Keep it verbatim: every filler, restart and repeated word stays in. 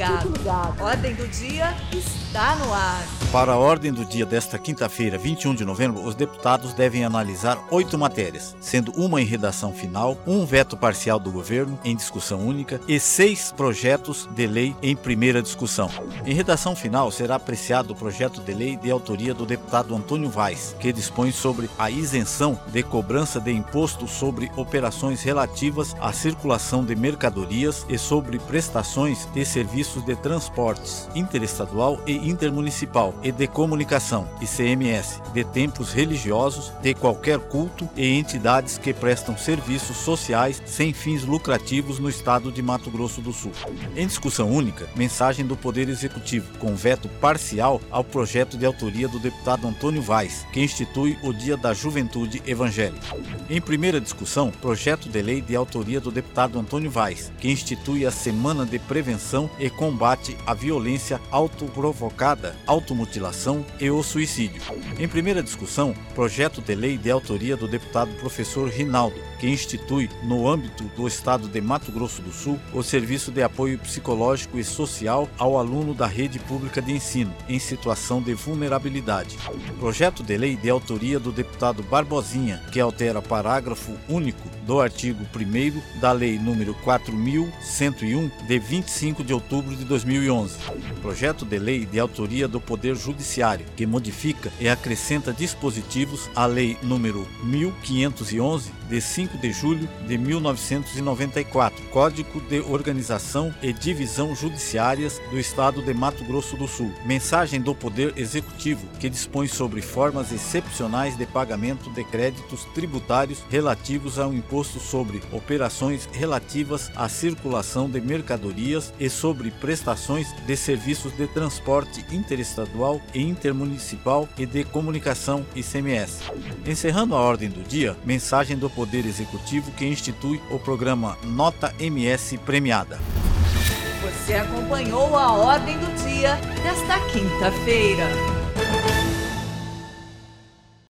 ligado. Ordem do Dia está no ar. Para a ordem do dia desta quinta-feira, vinte e um de novembro, os deputados devem analisar oito matérias, sendo uma em redação final, um veto parcial do governo em discussão única e seis projetos de lei em primeira discussão. Em redação final será apreciado o projeto de lei de autoria do deputado Antônio Vaz, que dispõe sobre a isenção de cobrança de imposto sobre operações relativas à circulação de mercadorias e sobre prestações de serviços de transportes interestadual e intermunicipal e de comunicação, I C M S, de templos religiosos, de qualquer culto e entidades que prestam serviços sociais sem fins lucrativos no estado de Mato Grosso do Sul. Em discussão única, mensagem do Poder Executivo, com veto parcial ao projeto de autoria do deputado Antônio Vaz, que institui o Dia da Juventude Evangélica. Em primeira discussão, projeto de lei de autoria do deputado Antônio Vaz, que institui a Semana de Prevenção e Combate à Violência Autoprovocada, Automutilação e o Suicídio. Em primeira discussão, projeto de lei de autoria do deputado professor Rinaldo, que institui, no âmbito do estado de Mato Grosso do Sul, o serviço de apoio psicológico e social ao aluno da rede pública de ensino, em situação de vulnerabilidade. Projeto de lei de autoria do deputado Barbosinha, que altera parágrafo único do artigo primeiro da Lei número quatro mil cento e um, de vinte e cinco de outubro de dois mil e onze. Projeto de lei de autoria do Poder Judiciário, que modifica e acrescenta dispositivos à Lei número mil quinhentos e onze, de cinco de julho de mil novecentos e noventa e quatro, Código de Organização e Divisão Judiciárias do Estado de Mato Grosso do Sul. Mensagem do Poder Executivo, que dispõe sobre formas excepcionais de pagamento de créditos tributários relativos ao imposto sobre operações relativas à circulação de mercadorias e sobre prestações de serviços de transporte interestadual e intermunicipal e de comunicação, I C M S. Encerrando a ordem do dia, mensagem do Poder Executivo, que institui o programa Nota M S Premiada. Você acompanhou a ordem do dia desta quinta-feira.